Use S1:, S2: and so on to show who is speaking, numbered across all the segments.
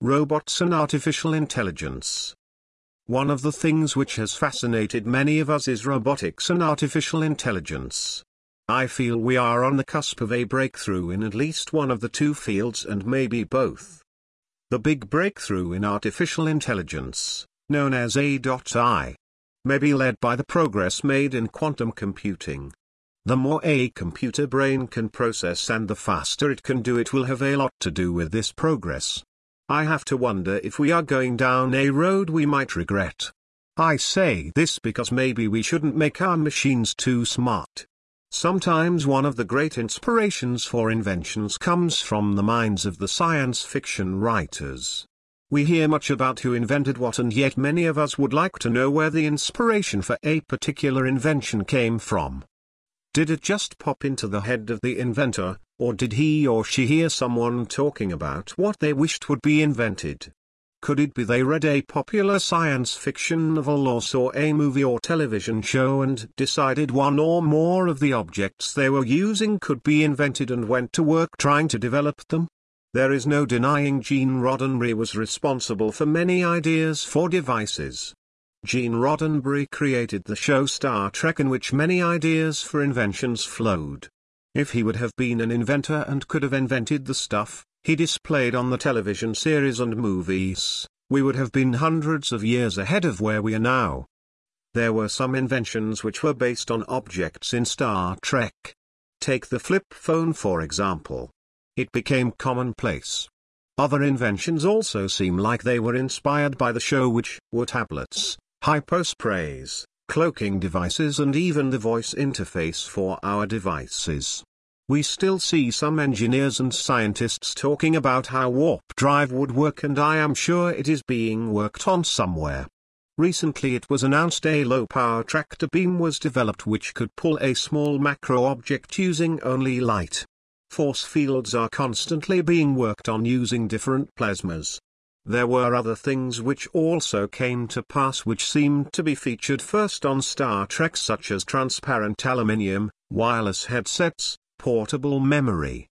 S1: Robots and artificial intelligence. One of the things which has fascinated many of us is robotics and artificial intelligence. I feel we are on the cusp of a breakthrough in at least one of the two fields and maybe both. The big breakthrough in artificial intelligence, known as AI, may be led by the progress made in quantum computing. The more a computer brain can process and the faster it can do it will have a lot to do with this progress. I have to wonder if we are going down a road we might regret. I say this because maybe we shouldn't make our machines too smart. Sometimes one of the great inspirations for inventions comes from the minds of the science fiction writers. We hear much about who invented what, and yet many of us would like to know where the inspiration for a particular invention came from. Did it just pop into the head of the inventor, or did he or she hear someone talking about what they wished would be invented? Could it be they read a popular science fiction novel or saw a movie or television show and decided one or more of the objects they were using could be invented and went to work trying to develop them? There is no denying Gene Roddenberry was responsible for many ideas for devices. Gene Roddenberry created the show Star Trek, in which many ideas for inventions flowed. If he would have been an inventor and could have invented the stuff he displayed on the television series and movies, we would have been hundreds of years ahead of where we are now. There were some inventions which were based on objects in Star Trek. Take the flip phone for example. It became commonplace. Other inventions also seem like they were inspired by the show, which were tablets, hyposprays, cloaking devices, and even the voice interface for our devices. We still see some engineers and scientists talking about how warp drive would work, and I am sure it is being worked on somewhere. Recently it was announced a low-power tractor beam was developed which could pull a small macro object using only light. Force fields are constantly being worked on using different plasmas. There were other things which also came to pass which seemed to be featured first on Star Trek, such as transparent aluminium, wireless headsets, portable memory,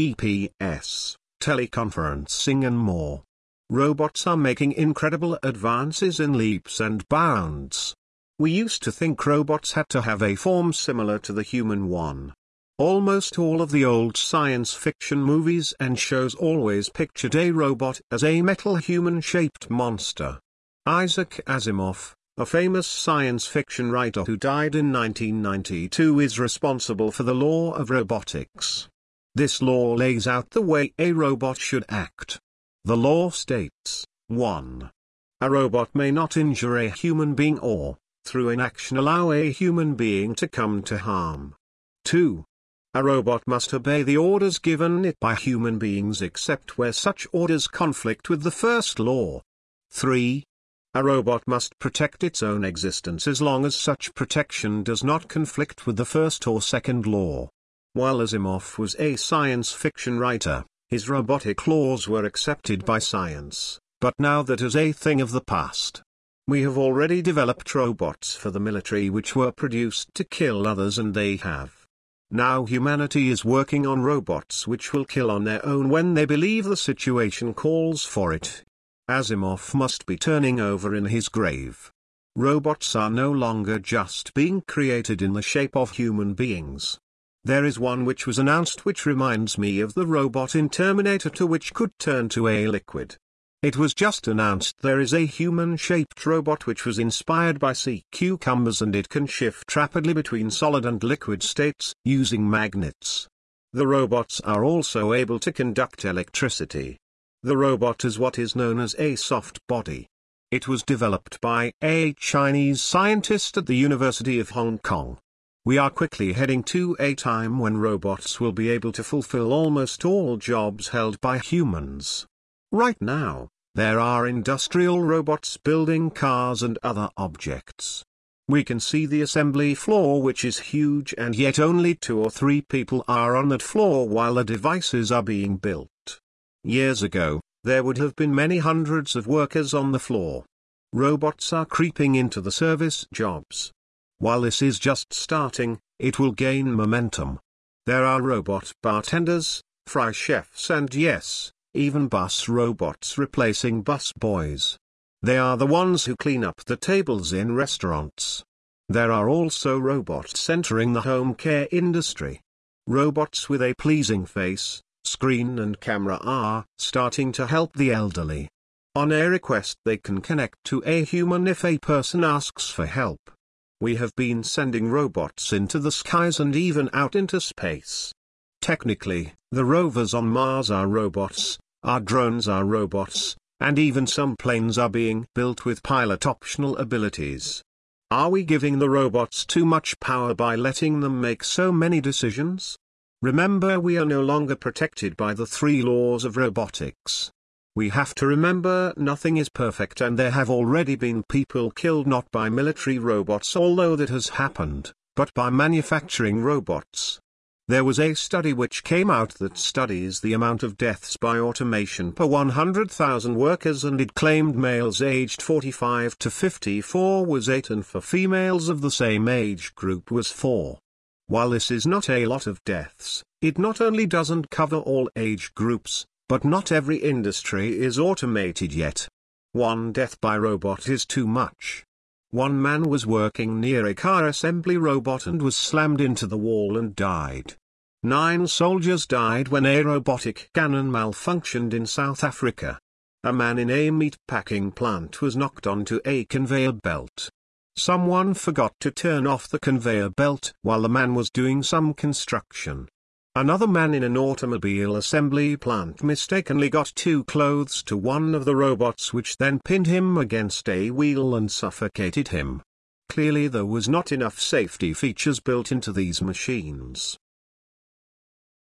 S1: GPS, teleconferencing and more. Robots are making incredible advances in leaps and bounds. We used to think robots had to have a form similar to the human one. Almost all of the old science fiction movies and shows always pictured a robot as a metal human-shaped monster. Isaac Asimov, a famous science fiction writer who died in 1992, is responsible for the law of robotics. This law lays out the way a robot should act. The law states, 1. A robot may not injure a human being or, through inaction, allow a human being to come to harm. 2. A robot must obey the orders given it by human beings except where such orders conflict with the first law. 3. A robot must protect its own existence as long as such protection does not conflict with the first or second law. While Asimov was a science fiction writer, his robotic laws were accepted by science, but now that is a thing of the past. We have already developed robots for the military which were produced to kill others, and they have. Now humanity is working on robots which will kill on their own when they believe the situation calls for it. Asimov must be turning over in his grave. Robots are no longer just being created in the shape of human beings. There is one which was announced which reminds me of the robot in Terminator 2 which could turn to a liquid. It was just announced there is a human-shaped robot which was inspired by sea cucumbers, and it can shift rapidly between solid and liquid states using magnets. The robots are also able to conduct electricity. The robot is what is known as a soft body. It was developed by a Chinese scientist at the University of Hong Kong. We are quickly heading to a time when robots will be able to fulfill almost all jobs held by humans. Right now, there are industrial robots building cars and other objects. We can see the assembly floor, which is huge, and yet only 2 or 3 people are on that floor while the devices are being built. Years ago, there would have been many hundreds of workers on the floor. Robots are creeping into the service jobs. While this is just starting, it will gain momentum. There are robot bartenders, fry chefs, and yes, even bus robots replacing bus boys. They are the ones who clean up the tables in restaurants. There are also robots entering the home care industry. Robots with a pleasing face, screen and camera are starting to help the elderly. On a request they can connect to a human if a person asks for help. We have been sending robots into the skies and even out into space. Technically, the rovers on Mars are robots, our drones are robots, and even some planes are being built with pilot-optional abilities. Are we giving the robots too much power by letting them make so many decisions? Remember, we are no longer protected by the 3 laws of robotics. We have to remember nothing is perfect, and there have already been people killed not by military robots, although that has happened, but by manufacturing robots. There was a study which came out that studies the amount of deaths by automation per 100,000 workers, and it claimed males aged 45 to 54 was 8 and for females of the same age group was 4. While this is not a lot of deaths, it not only doesn't cover all age groups, but not every industry is automated yet. 1 death by robot is too much. One man was working near a car assembly robot and was slammed into the wall and died. 9 soldiers died when a robotic cannon malfunctioned in South Africa. A man in a meat packing plant was knocked onto a conveyor belt. Someone forgot to turn off the conveyor belt while the man was doing some construction. Another man in an automobile assembly plant mistakenly got too close to one of the robots, which then pinned him against a wheel and suffocated him. Clearly there was not enough safety features built into these machines.